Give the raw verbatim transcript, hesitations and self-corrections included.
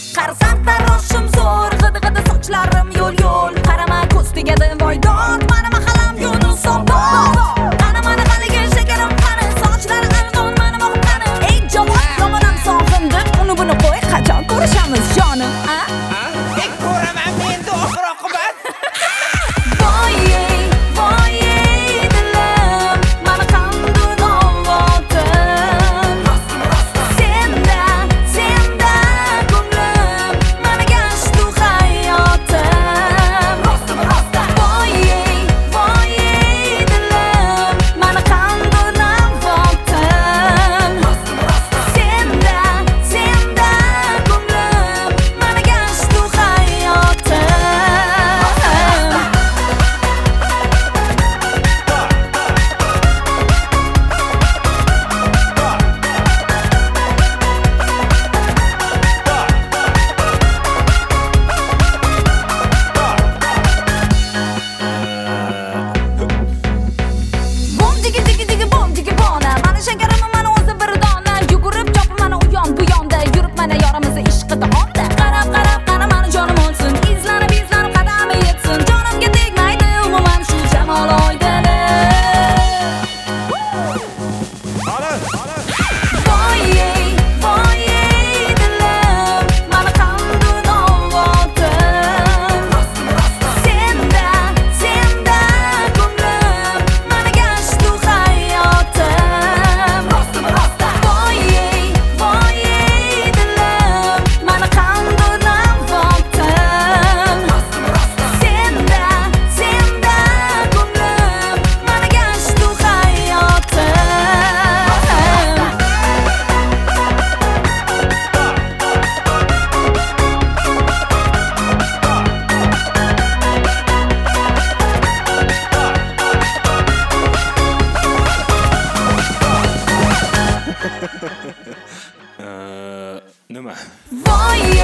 Qarasam taroshim zo'r, g'idi-g'idi sochlarim yo'l-yo'l. Qarama ko'z tegadi voydod, mana mahalam yo'nil sobot. Qani mana haligi shakarim qani, sochlari arzon mana moqqani. Ey javob, yomonam sog'indim, uni buni qo'y, qachon ko'rishamiz jonim, a? Ey ko'raman men oxir oqibat. Voy ey, voy ey dilim, mana qanday novotim. Senda, senda ko'nglim, mana gashtu hayotim. Voy ey, voy ey dilim, mana qanday novotim. Senda, senda ko'nglim, mana gashtu hayotim. Bom digi digi digi bom digi bona, mana shakarim mana o'zi bir dona. Yugurib chopib mana u yon bu yonda, yurib mana yorimizni ishqida onda. Qarab qarab qara mana jonim olsin, izlanib izlanib qadami yetsin. Jonimga tegmaydi umuman shu jamol oydini. Voy ey, voy ey dilim, mana qanday novotim. Senda, senda ko'nglim, mana gashtu hayotim. Voy ey, voy ey dilim, mana qanday novotim. Senda, senda ko'nglim, mana gashtu hayotim. Nima? Voy